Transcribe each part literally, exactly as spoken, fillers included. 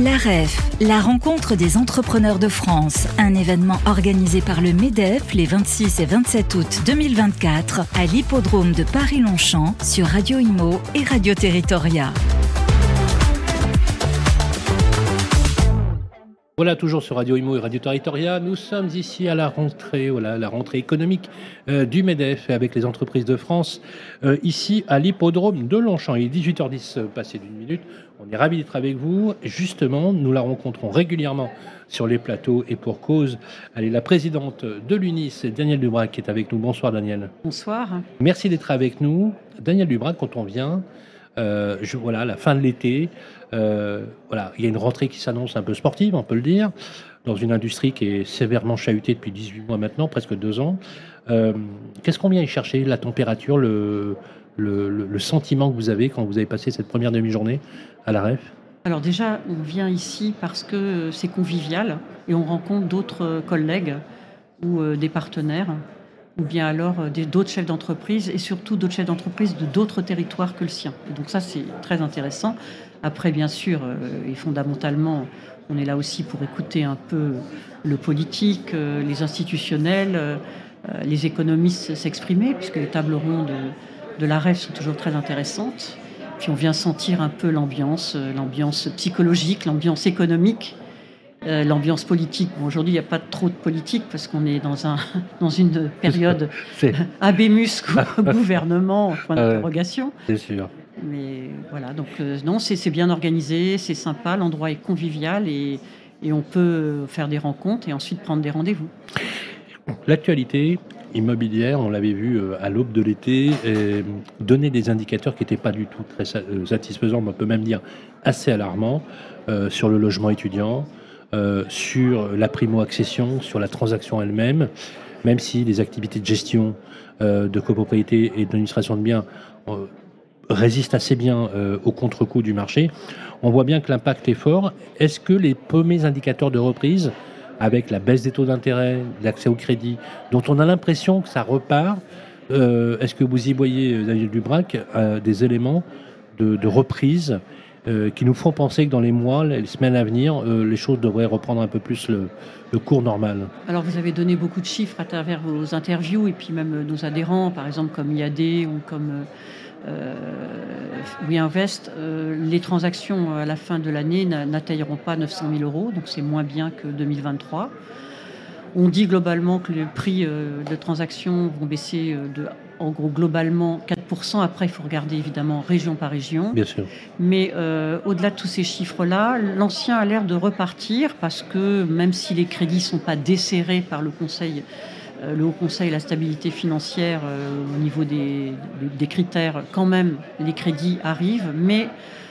La R E F, la rencontre des entrepreneurs de France, un événement organisé par le MEDEF les vingt-six et vingt-sept août deux mille vingt-quatre à l'hippodrome de Paris-Longchamp sur Radio Imo et Radio Territoria. Voilà, toujours sur Radio Imo et Radio Territoria. Nous sommes ici à la rentrée, voilà, la rentrée économique euh, du MEDEF avec les entreprises de France, euh, ici à l'hippodrome de Longchamp. Il est dix-huit heures dix, passé d'une minute. On est ravis d'être avec vous. Justement, nous la rencontrons régulièrement sur les plateaux et pour cause. Elle est la présidente de l'UNIS, Danielle Dubrac, qui est avec nous. Bonsoir Danielle. Bonsoir. Merci d'être avec nous. Danielle Dubrac, quand on vient, euh, je, voilà, la fin de l'été, Euh, voilà, il y a une rentrée qui s'annonce un peu sportive, on peut le dire, dans une industrie qui est sévèrement chahutée depuis dix-huit mois maintenant, presque deux ans. Euh, qu'est-ce qu'on vient y chercher? La température, le, le, le, le sentiment que vous avez quand vous avez passé cette première demi-journée à la R E F? Alors déjà, on vient ici parce que c'est convivial et on rencontre d'autres collègues ou euh, des partenaires, ou bien alors euh, des, d'autres chefs d'entreprise et surtout d'autres chefs d'entreprise de d'autres territoires que le sien. Et donc ça, c'est très intéressant. Après, bien sûr, euh, et fondamentalement, on est là aussi pour écouter un peu le politique, euh, les institutionnels, euh, les économistes s'exprimer, puisque les tables rondes de, de la R E F sont toujours très intéressantes. Puis on vient sentir un peu l'ambiance, euh, l'ambiance psychologique, l'ambiance économique, euh, l'ambiance politique. Bon, aujourd'hui, il n'y a pas trop de politique parce qu'on est dans, un, dans une période abémus gouvernement, point d'interrogation. C'est sûr. Mais voilà, donc euh, non, c'est, c'est bien organisé, c'est sympa, l'endroit est convivial et, et on peut faire des rencontres et ensuite prendre des rendez-vous. L'actualité immobilière, on l'avait vu à l'aube de l'été, euh, donner des indicateurs qui n'étaient pas du tout très satisfaisants, on peut même dire assez alarmants, euh, sur le logement étudiant, euh, sur la primo-accession, sur la transaction elle-même, même si les activités de gestion, euh, de copropriété et d'administration de biens euh, résistent assez bien euh, au contre-coup du marché. On voit bien que l'impact est fort. Est-ce que les premiers indicateurs de reprise, avec la baisse des taux d'intérêt, l'accès au crédit, dont on a l'impression que ça repart, euh, est-ce que vous y voyez, Danielle Dubrac, euh, des éléments de, de reprise euh, qui nous font penser que dans les mois, les semaines à venir, euh, les choses devraient reprendre un peu plus le, le cours normal? Alors, vous avez donné beaucoup de chiffres à travers vos interviews et puis même nos adhérents, par exemple comme I A D ou comme Euh, Euh, WeInvest, euh, les transactions à la fin de l'année n'atteindront pas neuf cent mille euros, donc c'est moins bien que deux mille vingt-trois. On dit globalement que les prix euh, de transactions vont baisser euh, de, en gros, globalement quatre pour cent. Après, il faut regarder évidemment région par région. Bien sûr. Mais euh, au-delà de tous ces chiffres-là, l'ancien a l'air de repartir parce que même si les crédits ne sont pas desserrés par le Conseil le Haut Conseil et la stabilité financière euh, au niveau des, des critères, quand même, les crédits arrivent, mais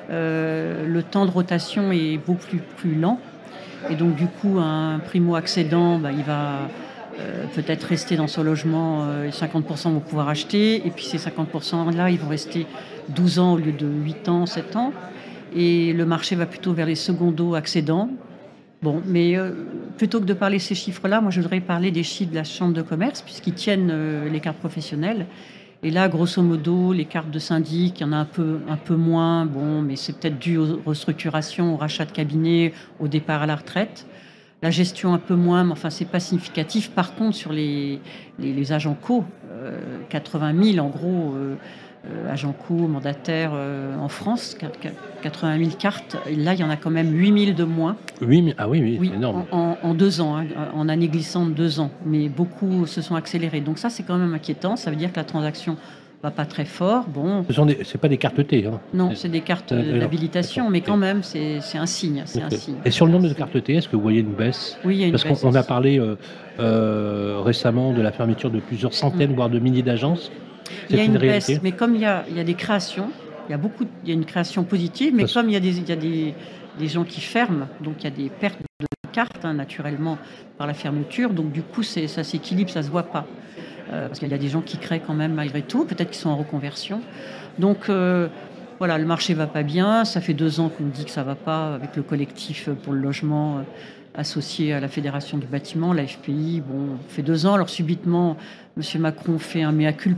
euh, le temps de rotation est beaucoup plus, plus lent. Et donc, du coup, un primo-accédant, bah, il va euh, peut-être rester dans son logement, euh, cinquante pour cent vont pouvoir acheter, et puis ces cinquante pour cent-là, ils vont rester douze ans au lieu de huit ans, sept ans. Et le marché va plutôt vers les secondo-accédants. Bon, mais euh, plutôt que de parler de ces chiffres-là, moi je voudrais parler des chiffres de la Chambre de commerce, puisqu'ils tiennent euh, les cartes professionnelles. Et là, grosso modo, les cartes de syndic, il y en a un peu, un peu moins, bon, mais c'est peut-être dû aux restructurations, au rachat de cabinets, au départ à la retraite. La gestion un peu moins, mais enfin, c'est pas significatif. Par contre, sur les, les, les agents co, euh, quatre-vingt mille en gros, euh, Euh, agents co, mandataires euh, en France, quatre-vingt mille cartes. Et là, il y en a quand même huit mille de moins. huit mille, ah oui, oui, oui c'est énorme. En, en, en deux ans, hein, en année glissante, deux ans. Mais beaucoup se sont accélérés. Donc ça, c'est quand même inquiétant. Ça veut dire que la transaction va pas très fort. Bon. Ce sont des, c'est pas des cartes T. Hein. Non, c'est des cartes euh, d'habilitation, mais quand même, c'est, c'est un signe. C'est okay. un signe. Et sur le nombre de cartes T, est-ce que vous voyez une baisse? Oui, il y a une Parce baisse. Parce qu'on on a parlé euh, euh, récemment de la fermeture de plusieurs centaines, mmh. voire de milliers d'agences. Il y a une, une baisse, mais comme il y a, il y a des créations, il y a beaucoup, il y a une création positive, mais Parce... comme il y a, des, il y a des, des gens qui ferment, donc il y a des pertes de cartes, hein, naturellement, par la fermeture, donc du coup, c'est, ça s'équilibre, ça se voit pas. Euh, parce qu'il y a des gens qui créent quand même malgré tout, peut-être qu'ils sont en reconversion. Donc, euh, voilà, le marché va pas bien, ça fait deux ans qu'on dit que ça va pas avec le collectif pour le logement associé à la Fédération du bâtiment, la F P I, bon, fait deux ans, alors subitement, M. Macron fait un mea culpa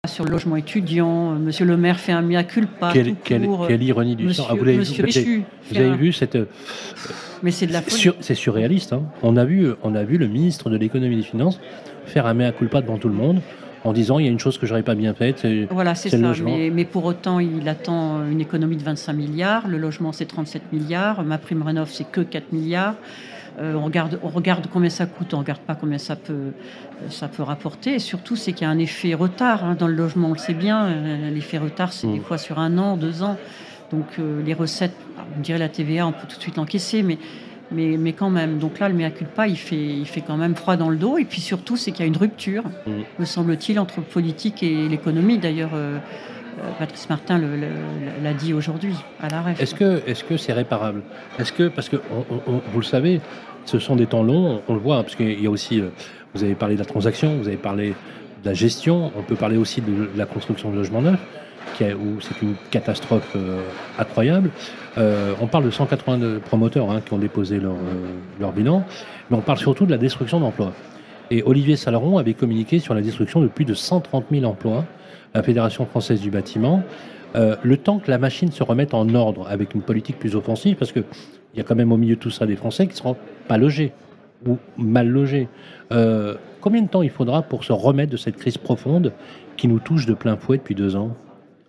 sur le logement étudiant. Monsieur le maire fait un mea culpa. Quelle, quelle, quelle ironie du sort. Ah, vous l'avez, Monsieur vous avez, vous avez un... vu cette... Mais c'est de la folie. Sur, c'est surréaliste. Hein. On, a vu, on a vu le ministre de l'économie et des finances faire un mea culpa devant tout le monde en disant il y a une chose que je n'aurais pas bien faite, c'est, voilà, c'est, c'est ça, le logement. Mais, mais pour autant, il attend une économie de vingt-cinq milliards. Le logement, c'est trente-sept milliards. Ma prime rénov', c'est que quatre milliards. Euh, on, regarde, on regarde combien ça coûte, on ne regarde pas combien ça peut, ça peut rapporter. Et surtout, c'est qu'il y a un effet retard hein, dans le logement, on le sait bien. Euh, l'effet retard, c'est mmh. des fois sur un an, deux ans. Donc euh, les recettes, on dirait la T V A, on peut tout de suite l'encaisser, mais, mais, mais quand même. Donc là, le mea culpa, il fait, il fait quand même froid dans le dos. Et puis surtout, c'est qu'il y a une rupture, mmh. me semble-t-il, entre le politique et l'économie. D'ailleurs, euh, Patrice Martin le, le, l'a dit aujourd'hui à la R E F. Est-ce que, est-ce que c'est réparable ? Est-ce que, parce que on, on, vous le savez, ce sont des temps longs, on, on le voit, hein, parce qu'il y a aussi, vous avez parlé de la transaction, vous avez parlé de la gestion, on peut parler aussi de la construction de logements neufs, qui a, où c'est une catastrophe euh, incroyable. Euh, on parle de cent quatre-vingts promoteurs hein, qui ont déposé leur, euh, leur bilan, mais on parle surtout de la destruction d'emplois. Et Olivier Saleron avait communiqué sur la destruction de plus de cent trente mille emplois, la Fédération française du bâtiment, euh, le temps que la machine se remette en ordre avec une politique plus offensive, parce qu'il y a quand même au milieu de tout ça des Français qui ne seront pas logés ou mal logés. Euh, combien de temps il faudra pour se remettre de cette crise profonde qui nous touche de plein fouet depuis deux ans ?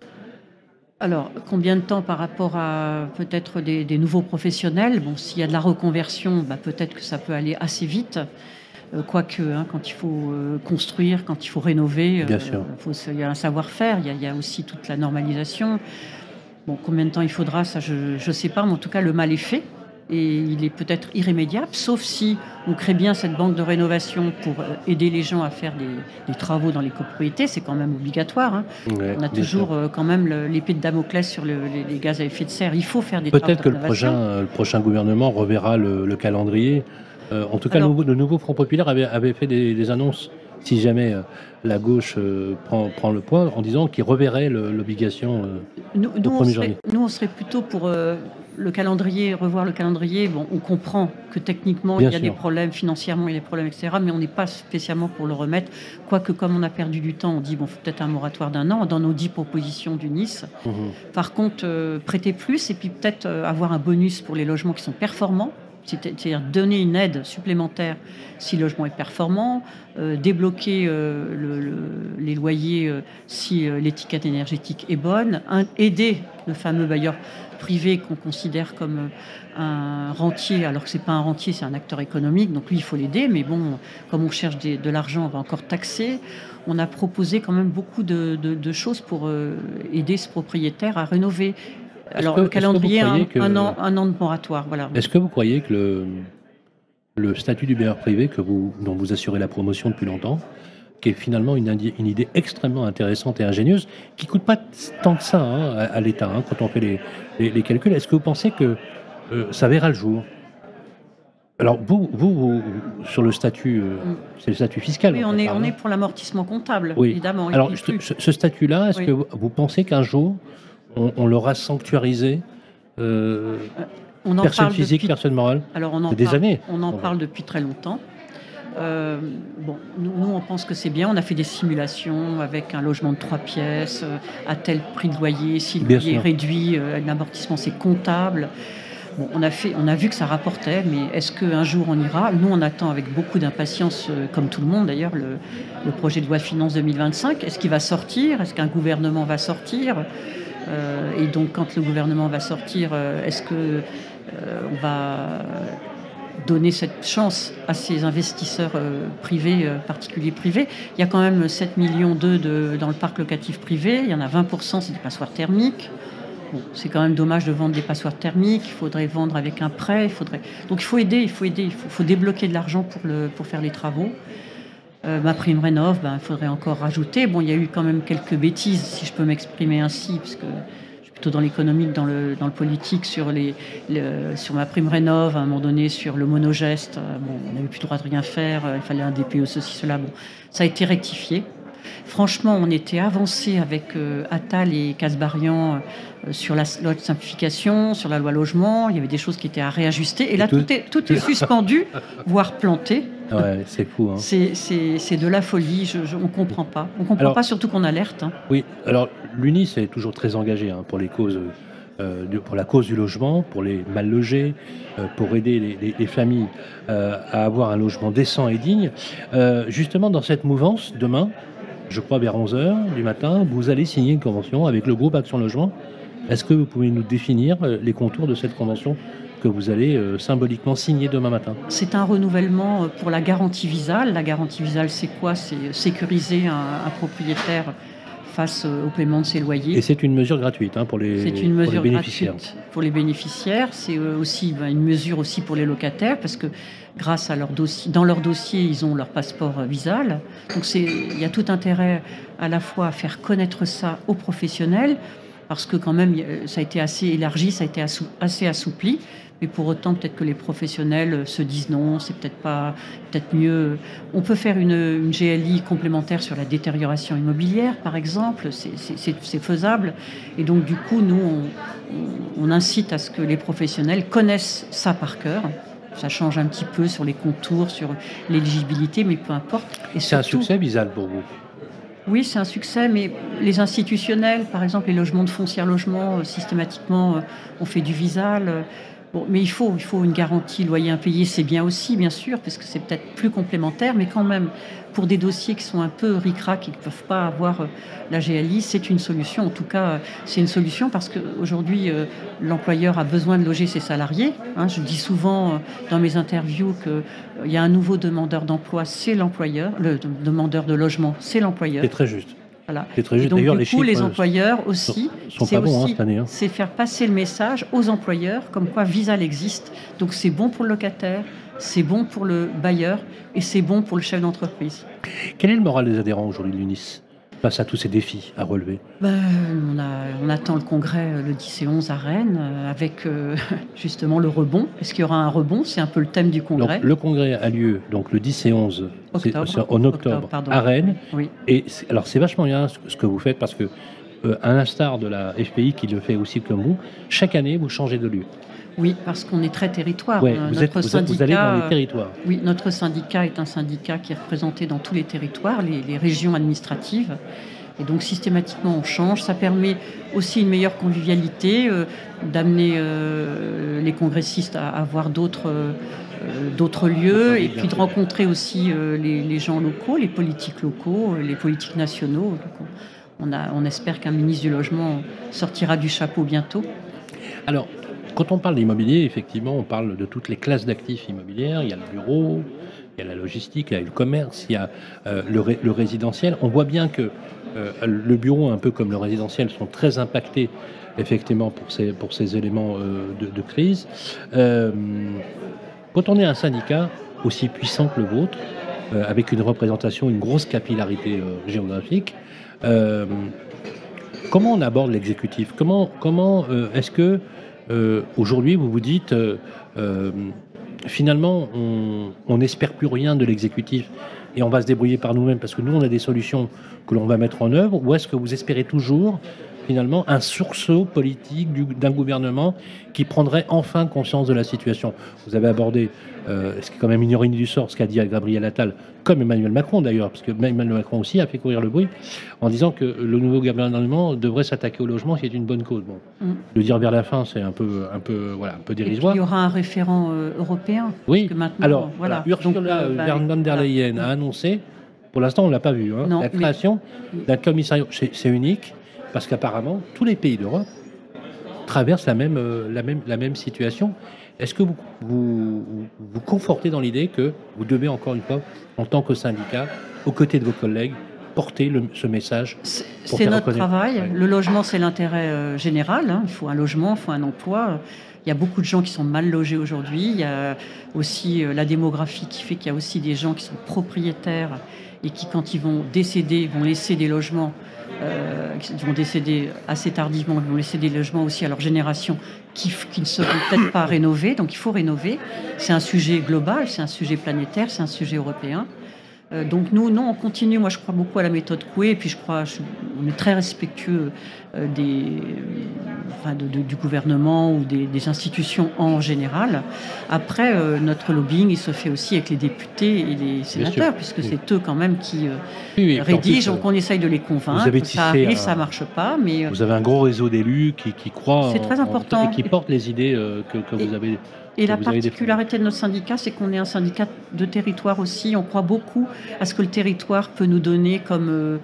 Alors, combien de temps par rapport à peut-être des, des nouveaux professionnels ? Bon, s'il y a de la reconversion, bah, peut-être que ça peut aller assez vite. Euh, quoique, hein, quand il faut euh, construire, quand il faut rénover, Bien sûr. Euh, faut, il y a un savoir-faire, il y a, il y a aussi toute la normalisation. Bon, combien de temps il faudra, ça je ne sais pas, mais en tout cas, le mal est fait. Et il est peut-être irrémédiable, sauf si on crée bien cette banque de rénovation pour aider les gens à faire des, des travaux dans les copropriétés. C'est quand même obligatoire. Hein. Ouais, on a toujours euh, quand même le, l'épée de Damoclès sur le, les, les gaz à effet de serre. Il faut faire des peut-être travaux de rénovation. Peut-être que le prochain, le prochain gouvernement reverra le, le calendrier. Euh, en tout cas, Alors, le, nouveau, le nouveau Front Populaire avait, avait fait des, des annonces, si jamais euh, la gauche euh, prend, prend le poids, en disant qu'il reverrait le, l'obligation euh, nous, au nous, premier on serait, janvier. Nous, on serait plutôt pour euh, le calendrier, revoir le calendrier. Bon, on comprend que techniquement, Bien il y a sûr. des problèmes, financièrement, il y a des problèmes, et cetera. Mais on n'est pas spécialement pour le remettre. Quoique, comme on a perdu du temps, on dit, bon, faut peut-être un moratoire d'un an dans nos dix propositions du Nice. Mmh. Par contre, euh, prêter plus et puis peut-être euh, avoir un bonus pour les logements qui sont performants. C'est-à-dire donner une aide supplémentaire si le logement est performant, euh, débloquer euh, le, le, les loyers euh, si euh, l'étiquette énergétique est bonne, un, aider le fameux bailleur privé qu'on considère comme un rentier, alors que ce n'est pas un rentier, c'est un acteur économique, donc lui il faut l'aider, mais bon, comme on cherche des, de l'argent, on va encore taxer. On a proposé quand même beaucoup de, de, de choses pour euh, aider ce propriétaire à rénover. Alors, que, le calendrier, un, que, un, an, un an de moratoire. Voilà. Est-ce que vous croyez que le, le statut du bailleur privé, que vous, dont vous assurez la promotion depuis longtemps, qui est finalement une, une idée extrêmement intéressante et ingénieuse, qui ne coûte pas tant que ça hein, à, à l'État, hein, quand on fait les, les, les calculs, est-ce que vous pensez que euh, ça verra le jour ? Alors, vous, vous, vous, sur le statut, euh, c'est le statut fiscal. Oui, on est, on est pour l'amortissement comptable, oui. évidemment. Alors, ce, ce statut-là, est-ce oui. que vous, vous pensez qu'un jour, On, on l'aura sanctuarisé, euh, on en personne parle physique, depuis... personne morale. Alors on en c'est des parle, années. On en parle depuis très longtemps. Euh, bon, nous, nous, on pense que c'est bien. On a fait des simulations avec un logement de trois pièces, euh, à tel prix de loyer, si le loyer est réduit, euh, l'amortissement c'est comptable. Bon, on a fait, on a vu que ça rapportait, mais est-ce qu'un jour on ira ? Nous, on attend avec beaucoup d'impatience, euh, comme tout le monde d'ailleurs, le, le projet de loi de finances deux mille vingt-cinq. Est-ce qu'il va sortir ? Est-ce qu'un gouvernement va sortir ? Euh, et donc, quand le gouvernement va sortir, euh, est-ce qu'on euh, va donner cette chance à ces investisseurs euh, privés, euh, particuliers privés ? Il y a quand même sept millions d'euros de, dans le parc locatif privé. Il y en a vingt pour cent, c'est des passoires thermiques. Bon, c'est quand même dommage de vendre des passoires thermiques. Il faudrait vendre avec un prêt. Il faudrait... Donc, il faut aider, il faut aider. Il faut, faut débloquer de l'argent pour, le, pour faire les travaux. Euh, ma prime rénov', ben, il faudrait encore rajouter. Bon, il y a eu quand même quelques bêtises, si je peux m'exprimer ainsi, parce que je suis plutôt dans l'économique, dans le, dans le politique, sur, les, le, sur ma prime rénov', à un moment donné, sur le monogeste. Bon, on n'avait plus le droit de rien faire, il fallait un D P E, ceci, cela. Bon, ça a été rectifié. Franchement, on était avancé avec euh, Attal et Kasbarian euh, sur la loi de simplification, sur la loi logement. Il y avait des choses qui étaient à réajuster. Et là, tout, tout est, tout est suspendu, voire planté. Ouais, c'est fou. Hein. C'est, c'est, c'est de la folie, je, je, on ne comprend pas. On ne comprend alors, pas, surtout qu'on alerte. Hein. Oui, alors l'U N I S est toujours très engagé hein, pour les causes, euh, de, pour la cause du logement, pour les mal logés, euh, pour aider les, les, les familles euh, à avoir un logement décent et digne. Euh, justement, dans cette mouvance, demain, je crois vers onze heures du matin, vous allez signer une convention avec le groupe Action Logement. Est-ce que vous pouvez nous définir les contours de cette convention que vous allez euh, symboliquement signer demain matin? C'est un renouvellement pour la garantie Visale. La garantie Visale, c'est quoi? C'est sécuriser un, un propriétaire face au paiement de ses loyers. Et c'est une mesure gratuite hein, pour, les, c'est une mesure pour les bénéficiaires. Gratuite pour les bénéficiaires. C'est aussi ben, une mesure aussi pour les locataires parce que grâce à leur dossier, dans leur dossier, ils ont leur passeport Visale. Donc c'est, il y a tout intérêt à la fois à faire connaître ça aux professionnels parce que quand même ça a été assez élargi, ça a été assou- assez assoupli. Mais pour autant, peut-être que les professionnels se disent non, c'est peut-être pas, peut-être mieux. On peut faire une, une G L I complémentaire sur la détérioration immobilière, par exemple. C'est, c'est, c'est, c'est faisable. Et donc, du coup, nous, on, on incite à ce que les professionnels connaissent ça par cœur. Ça change un petit peu sur les contours, sur l'éligibilité, mais peu importe. Et c'est surtout, un succès, Visale, pour vous? Oui, c'est un succès, mais les institutionnels, par exemple, les logements de foncière logement, euh, systématiquement, euh, on fait du Visale. Euh, Bon, mais il faut, il faut une garantie loyer impayé, c'est bien aussi, bien sûr, parce que c'est peut-être plus complémentaire, mais quand même, pour des dossiers qui sont un peu ric-rac et qui ne peuvent pas avoir la G L I, c'est une solution. En tout cas, c'est une solution parce qu'aujourd'hui, euh, l'employeur a besoin de loger ses salariés. Hein, je dis souvent euh, dans mes interviews qu'il euh, y a un nouveau demandeur d'emploi, c'est l'employeur, le demandeur de logement, c'est l'employeur. C'est très juste. Voilà. C'est très juste. Et donc, D'ailleurs, du les coup, chiffres les employeurs aussi, sont, sont c'est, pas bons, aussi hein, cette année, hein. c'est faire passer le message aux employeurs comme quoi Visale existe. Donc, c'est bon pour le locataire, c'est bon pour le bailleur et c'est bon pour le chef d'entreprise. Quel est le moral des adhérents aujourd'hui de l'U N I S face à tous ces défis à relever? Ben, on, a, on attend le congrès le dix et onze à Rennes avec euh, justement le rebond. Est-ce qu'il y aura un rebond? C'est un peu le thème du congrès. Donc, le congrès a lieu donc, le dix et onze octobre, c'est, c'est en octobre, octobre à Rennes. Oui. Et c'est, alors c'est vachement bien ce, ce que vous faites parce que, euh, à l'instar de la F P I qui le fait aussi comme vous, chaque année vous changez de lieu. Oui, parce qu'on est très territoire. Ouais, vous, êtes, vous, syndicat, vous allez dans les territoires. Oui, notre syndicat est un syndicat qui est représenté dans tous les territoires, les, les régions administratives. Et donc systématiquement on change. Ça permet aussi une meilleure convivialité, euh, d'amener euh, les congressistes à, à voir d'autres, euh, d'autres lieux et puis de rencontrer aussi euh, les, les gens locaux, les politiques locaux, les politiques nationaux. Donc on, a, on espère qu'un ministre du Logement sortira du chapeau bientôt. Alors, quand on parle d'immobilier, effectivement, on parle de toutes les classes d'actifs immobilières. Il y a le bureau, il y a la logistique, il y a le commerce, il y a euh, le, ré, le résidentiel. On voit bien que euh, le bureau, un peu comme le résidentiel, sont très impactés, effectivement, pour ces, pour ces éléments euh, de, de crise. Euh, quand on est un syndicat aussi puissant que le vôtre, euh, avec une représentation, une grosse capillarité euh, géographique, euh, comment on aborde l'exécutif? Comment, comment euh, est-ce que Euh, aujourd'hui, vous vous dites, euh, euh, finalement, on n'espère plus rien de l'exécutif et on va se débrouiller par nous-mêmes parce que nous, on a des solutions que l'on va mettre en œuvre, ou est-ce que vous espérez toujours, finalement, un sursaut politique du, d'un gouvernement qui prendrait enfin conscience de la situation? Vous avez abordé, euh, ce qui est quand même une ironie du sort, ce qu'a dit Gabriel Attal, comme Emmanuel Macron d'ailleurs, parce que Emmanuel Macron aussi a fait courir le bruit, en disant que le nouveau gouvernement devrait s'attaquer au logement, qui est une bonne cause. Bon, mm. Le dire vers la fin, c'est un peu, un peu, voilà, un peu dérisoire. Et puis, il y aura un référent euh, européen. Oui. Parce que Alors, voilà. Ursula von der Leyen voilà. a annoncé, pour l'instant on ne l'a pas vu, hein, non, la création mais... d'un commissariat. C'est, c'est unique, parce qu'apparemment tous les pays d'Europe traversent la même, euh, la même, la même situation. Est-ce que vous, vous vous confortez dans l'idée que vous devez encore une fois, en tant que syndicat, aux côtés de vos collègues, porter le, ce message? C'est, c'est notre reconnaître. travail. Ouais. Le logement, c'est l'intérêt euh, général. Hein. Il faut un logement, il faut un emploi. Il y a beaucoup de gens qui sont mal logés aujourd'hui. Il y a aussi euh, la démographie qui fait qu'il y a aussi des gens qui sont propriétaires et qui, quand ils vont décéder, vont laisser des logements. Euh, qui vont décéder assez tardivement, ils vont laisser des logements aussi à leur génération qui, qui ne seront peut-être pas rénovés, donc il faut rénover. C'est un sujet global, c'est un sujet planétaire, c'est un sujet européen. Euh, donc nous, non, on continue. Moi, je crois beaucoup à la méthode Coué, et puis je crois, je, on est très respectueux euh, des, enfin, de, de, du gouvernement ou des, des institutions en général. Après, euh, notre lobbying, il se fait aussi avec les députés et les sénateurs, puisque oui. c'est eux quand même qui euh, oui, oui, rédigent. Donc on essaye de les convaincre. Ça arrive, un... ça marche pas, mais vous avez un gros réseau d'élus qui, qui croient, c'est très important, en, et qui portent les idées euh, que, que vous et, avez. Et la particularité de notre syndicat, c'est qu'on est un syndicat de territoire aussi. On croit beaucoup à ce que le territoire peut nous donner comme, euh,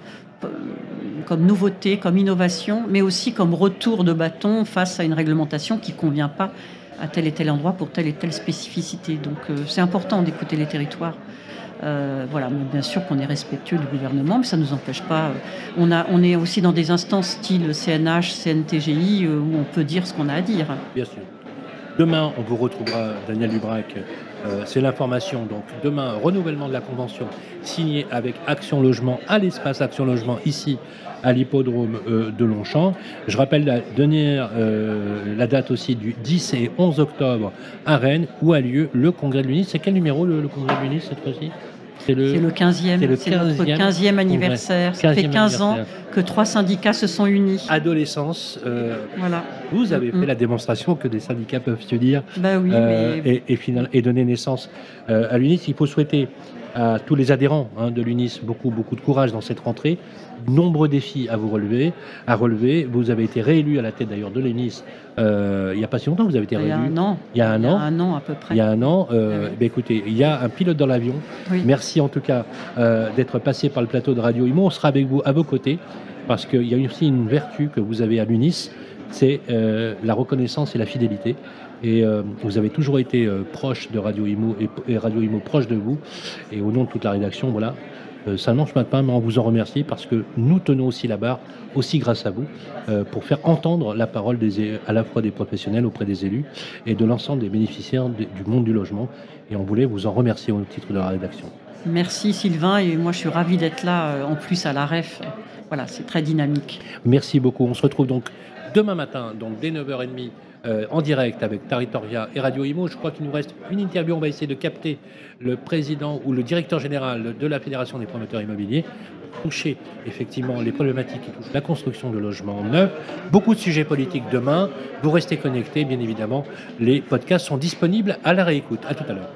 comme nouveauté, comme innovation, mais aussi comme retour de bâton face à une réglementation qui ne convient pas à tel et tel endroit pour telle et telle spécificité. Donc euh, c'est important d'écouter les territoires. Euh, voilà, mais bien sûr qu'on est respectueux du gouvernement, mais ça ne nous empêche pas. Euh, on, a, on est aussi dans des instances style C N H, C N T G I, euh, où on peut dire ce qu'on a à dire. Bien sûr. Demain, on vous retrouvera, Daniel Lubrac, euh, c'est l'information. Donc demain, renouvellement de la convention signée avec Action Logement à l'espace Action Logement, ici à l'hippodrome euh, de Longchamp. Je rappelle la, dernière, euh, la date aussi du dix et onze octobre à Rennes, où a lieu le congrès de l'U N I S. C'est quel numéro le, le congrès de l'U N I S cette fois-ci ? C'est le, c'est le quinzième, c'est, le c'est notre quinzième anniversaire. Ça fait quinze ans que trois syndicats se sont unis. Adolescence, euh, voilà. Vous avez mmh. fait la démonstration que des syndicats peuvent se dire bah oui, euh, mais... et, et, final, et donner naissance euh, à l'U N I S. Il faut souhaiter à tous les adhérents hein, de l'U N I S beaucoup, beaucoup de courage dans cette rentrée. Nombreux défis à vous relever, à relever. Vous avez été réélu à la tête d'ailleurs de l'U N I S euh, il n'y a pas si longtemps. Vous avez été réélu. Il y a un an. Il y a un il y an. a un an à peu près. Il y a un an. Euh, oui. ben écoutez, il y a un pilote dans l'avion. Oui. Merci en tout cas euh, d'être passé par le plateau de Radio Imo. On sera avec vous à vos côtés parce qu'il y a aussi une vertu que vous avez à l'U N I S, c'est euh, la reconnaissance et la fidélité. Et euh, vous avez toujours été euh, proche de Radio Imo et, et Radio Imo proche de vous. Et au nom de toute la rédaction, voilà. Euh, ça ne mange pas de pain, mais on vous en remercie parce que nous tenons aussi la barre, aussi grâce à vous, euh, pour faire entendre la parole des, à la fois des professionnels auprès des élus et de l'ensemble des bénéficiaires de, du monde du logement. Et on voulait vous en remercier au titre de la rédaction. Merci Sylvain, et moi je suis ravie d'être là, euh, en plus à la R E F. Voilà, c'est très dynamique. Merci beaucoup. On se retrouve donc demain matin, donc dès neuf heures trente, Euh, en direct avec Territoria et Radio Imo. Je crois qu'il nous reste une interview. On va essayer de capter le président ou le directeur général de la Fédération des promoteurs immobiliers, toucher effectivement les problématiques qui touchent la construction de logements neufs. Beaucoup de sujets politiques demain. Vous restez connectés, bien évidemment. Les podcasts sont disponibles à la réécoute. À tout à l'heure.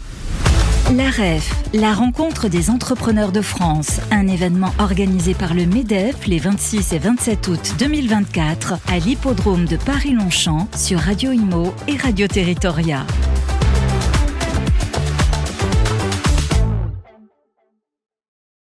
La R E F, la rencontre des entrepreneurs de France, un événement organisé par le MEDEF les vingt-six et vingt-sept août deux mille vingt-quatre à l'hippodrome de Paris-Longchamp sur Radio Imo et Radio Territoria.